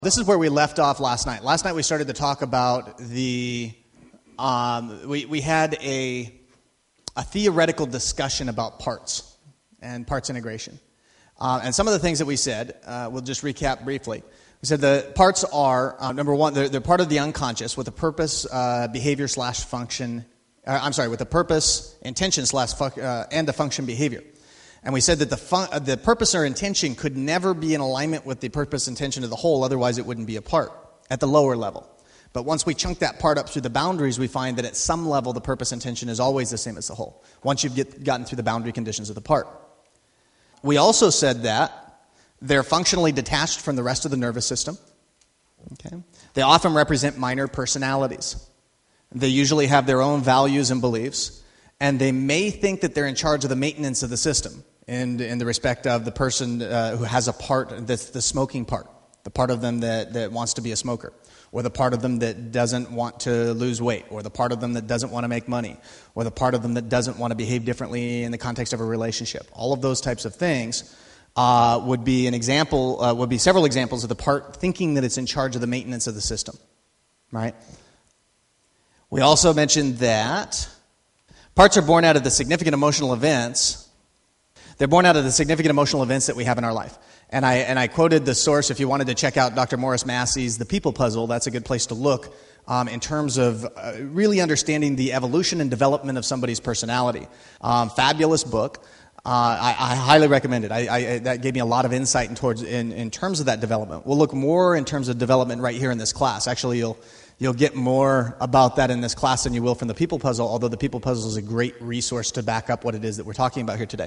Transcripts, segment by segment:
This is where we left off last night. Last night we started to talk about we had a theoretical discussion about parts and parts integration. And some of the things that we said, we'll just recap briefly. We said the parts are, number one, they're part of the unconscious with a purpose, behavior slash function, with a purpose, intention slash and a function behavior. And we said that the purpose or intention could never be in alignment with the purpose intention of the whole, otherwise it wouldn't be a part at the lower level. But once we chunk that part up through the boundaries, we find that at some level the purpose intention is always the same as the whole, once you've gotten through the boundary conditions of the part. We also said that they're functionally detached from the rest of the nervous system. Okay? They often represent minor personalities. They usually have their own values and beliefs, and they may think that they're in charge of the maintenance of the system. In the respect of the person who has a part, the smoking part, the part of them that wants to be a smoker, or the part of them that doesn't want to lose weight, or the part of them that doesn't want to make money, or the part of them that doesn't want to behave differently in the context of a relationship. All of those types of things would be several examples of the part thinking that it's in charge of the maintenance of the system, right? We also mentioned that parts are born out of the significant emotional events. They're born out of the significant emotional events that we have in our life. And I quoted the source. If you wanted to check out Dr. Morris Massey's The People Puzzle, that's a good place to look in terms of really understanding the evolution and development of somebody's personality. Fabulous book. I highly recommend it. That gave me a lot of insight in terms of that development. We'll look more in terms of development right here in this class. Actually, you'll get more about that in this class than you will from The People Puzzle, although The People Puzzle is a great resource to back up what it is that we're talking about here today.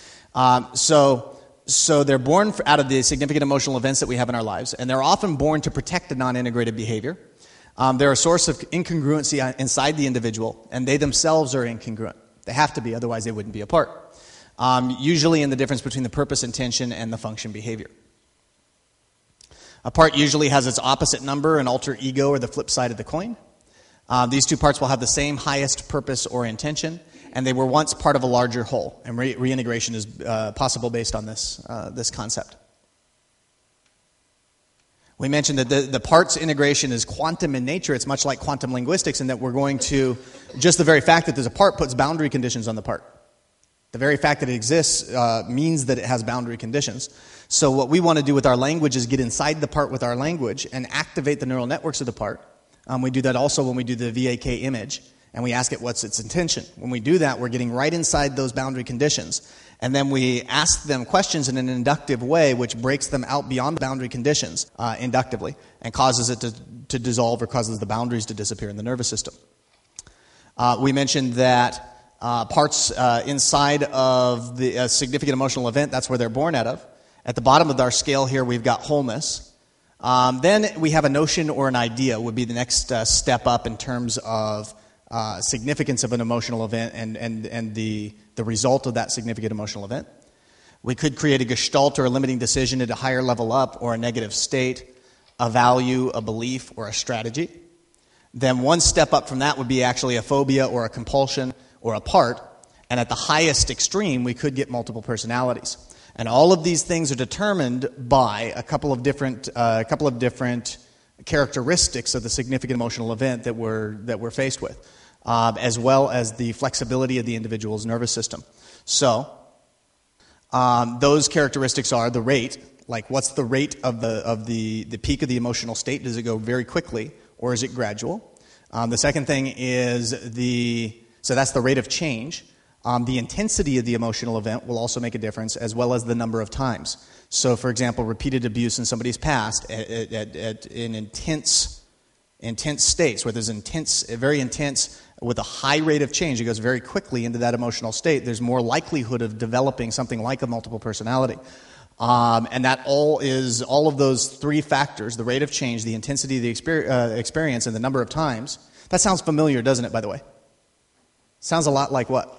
So they're born out of the significant emotional events that we have in our lives, and they're often born to protect a non-integrated behavior. They're a source of incongruency inside the individual, and they themselves are incongruent. They have to be, otherwise they wouldn't be a part. Usually in the difference between the purpose intention and the function behavior. A part usually has its opposite number, an alter ego, or the flip side of the coin. These two parts will have the same highest purpose or intention, and they were once part of a larger whole. And reintegration is possible based on this concept. We mentioned that the parts integration is quantum in nature. It's much like quantum linguistics in that we're going to, just the very fact that there's a part puts boundary conditions on the part. The very fact that it exists means that it has boundary conditions. So what we want to do with our language is get inside the part with our language and activate the neural networks of the part. We do that also when we do the VAK image, and we ask it what's its intention. When we do that, we're getting right inside those boundary conditions. And then we ask them questions in an inductive way, which breaks them out beyond the boundary conditions inductively and causes it to dissolve or causes the boundaries to disappear in the nervous system. We mentioned that parts inside of the significant emotional event, that's where they're born out of. At the bottom of our scale here, we've got wholeness. Then we have a notion or an idea would be the next step up in terms of significance of an emotional event and the result of that significant emotional event. We could create a gestalt or a limiting decision at a higher level up, or a negative state, a value, a belief, or a strategy. Then one step up from that would be actually a phobia or a compulsion or a part. And at the highest extreme, we could get multiple personalities. And all of these things are determined by a couple of different characteristics of the significant emotional event that we're faced with, as well as the flexibility of the individual's nervous system. So those characteristics are the rate, like what's the rate of the peak of the emotional state? Does it go very quickly, or is it gradual? The second thing is so that's the rate of change. The intensity of the emotional event will also make a difference, as well as the number of times. So, for example, repeated abuse in somebody's past in intense states, where there's very intense, with a high rate of change, it goes very quickly into that emotional state, there's more likelihood of developing something like a multiple personality. And that all of those three factors, the rate of change, the intensity of the experience, and the number of times. That sounds familiar, doesn't it, by the way? Sounds a lot like what?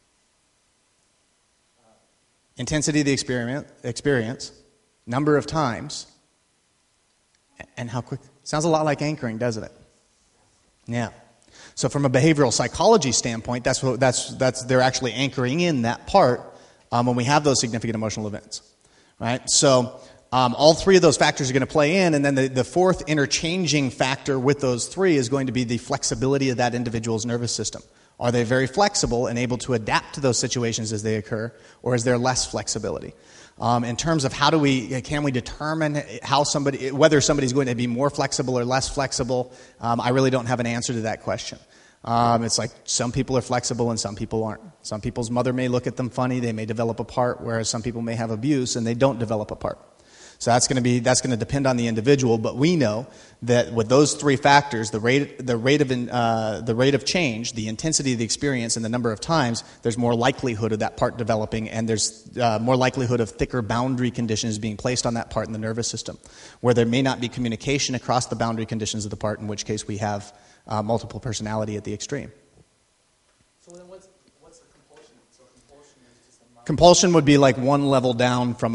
Intensity of the experience, number of times, and how quick. Sounds a lot like anchoring, doesn't it? Yeah. So from a behavioral psychology standpoint, that's they're actually anchoring in that part when we have those significant emotional events, right? So all three of those factors are going to play in, and then the fourth interchanging factor with those three is going to be the flexibility of that individual's nervous system. Are they very flexible and able to adapt to those situations as they occur, or is there less flexibility? In terms of can we determine whether somebody's going to be more flexible or less flexible, I really don't have an answer to that question. It's like some people are flexible and some people aren't. Some people's mother may look at them funny, they may develop a part, whereas some people may have abuse and they don't develop a part. So that's going to depend on the individual, but we know that with those three factors, the rate of change, the intensity of the experience, and the number of times, there's more likelihood of that part developing, and there's more likelihood of thicker boundary conditions being placed on that part in the nervous system, where there may not be communication across the boundary conditions of the part, in which case we have multiple personality at the extreme. So then what's the compulsion? So compulsion is just a Compulsion would be like one level down from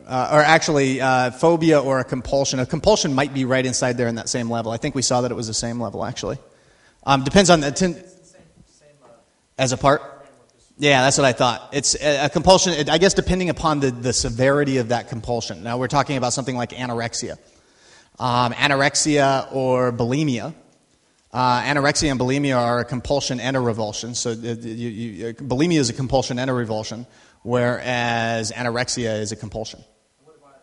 phobia or a compulsion. A compulsion might be right inside there in that same level. I think we saw that it was the same level, actually. Depends on as a part. Yeah, that's what I thought. It's a compulsion, I guess, depending upon the severity of that compulsion. Now, we're talking about something like anorexia. Anorexia or bulimia. Anorexia and bulimia are a compulsion and a revulsion. So bulimia is a compulsion and a revulsion, whereas anorexia is a compulsion. What about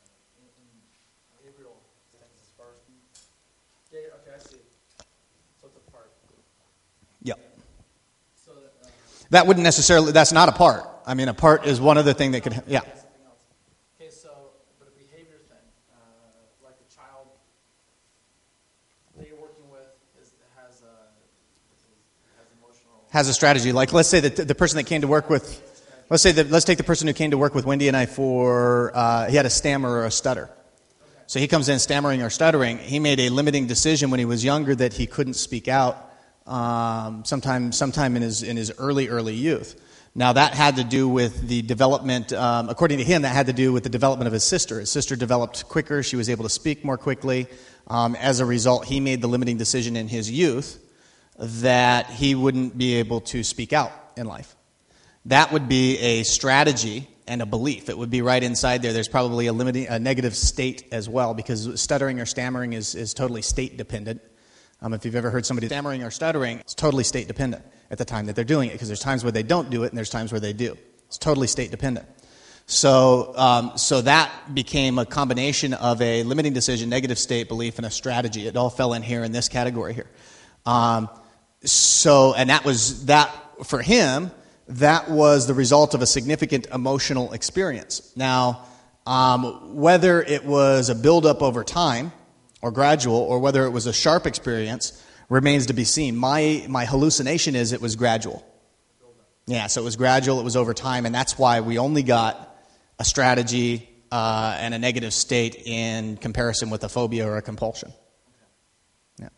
in behavioral things as far as... Yeah, okay, I see. So it's a part. Yep. So that wouldn't necessarily... That's not a part. I mean, a part is one other thing that could... Yeah. Okay, so, but a behavior thing, like a child that you're working with has emotional... Has a strategy. Like, let's say that the person that came to work with... Let's take the person who came to work with Wendy and I for... he had a stammer or a stutter. Okay. So he comes in stammering or stuttering. He made a limiting decision when he was younger that he couldn't speak out sometime in his early youth. Now, that had to do with the development, according to him, that had to do with the development of his sister. His sister developed quicker. She was able to speak more quickly. As a result, he made the limiting decision in his youth that he wouldn't be able to speak out in life. That would be a strategy and a belief. It would be right inside there. There's probably a negative state as well, because stuttering or stammering is totally state dependent. If you've ever heard somebody stammering or stuttering, it's totally state dependent at the time that they're doing it, because there's times where they don't do it and there's times where they do. It's totally state dependent. So that became a combination of a limiting decision, negative state, belief, and a strategy. It all fell in here in this category here. And that was that for him. That was the result of a significant emotional experience. Now, whether it was a buildup over time or gradual, or whether it was a sharp experience, remains to be seen. My hallucination is it was gradual. Yeah, so it was gradual, it was over time, and that's why we only got a strategy and a negative state in comparison with a phobia or a compulsion. Yeah.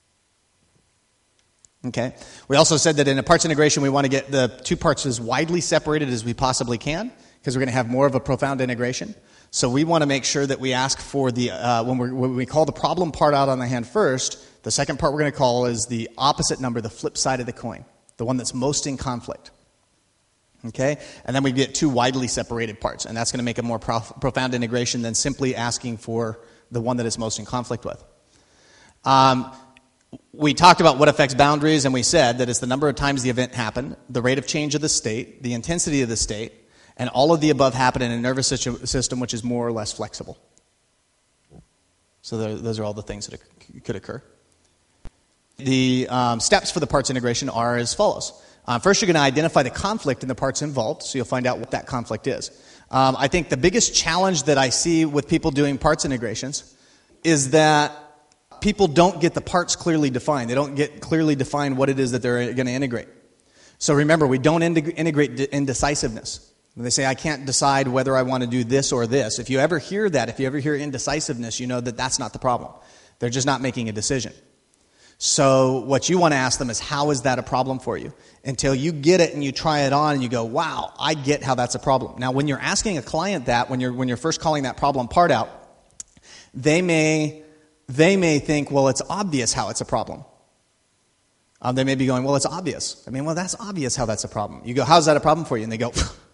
Okay. We also said that in a parts integration, we want to get the two parts as widely separated as we possibly can, because we're going to have more of a profound integration. So we want to make sure that we ask for the when we call the problem part out on the hand first, the second part we're going to call is the opposite number, the flip side of the coin, the one that's most in conflict. Okay? And then we get two widely separated parts, and that's going to make a more profound integration than simply asking for the one that is most in conflict with. We talked about what affects boundaries, and we said that it's the number of times the event happened, the rate of change of the state, the intensity of the state, and all of the above happen in a nervous system which is more or less flexible. So those are all the things that could occur. The steps for the parts integration are as follows. First, you're going to identify the conflict in the parts involved, so you'll find out what that conflict is. I think the biggest challenge that I see with people doing parts integrations is that people don't get the parts clearly defined. They don't get clearly defined what it is that they're going to integrate. So remember, we don't integrate indecisiveness. When they say, I can't decide whether I want to do this or this, if you ever hear that, if you ever hear indecisiveness, you know that that's not the problem. They're just not making a decision. So what you want to ask them is, how is that a problem for you? Until you get it and you try it on and you go, wow, I get how that's a problem. Now, when you're asking a client that, when you're first calling that problem part out, they may think, well, it's obvious how it's a problem. They may be going, well, it's obvious. I mean, well, that's obvious how that's a problem. You go, how's that a problem for you? And they go,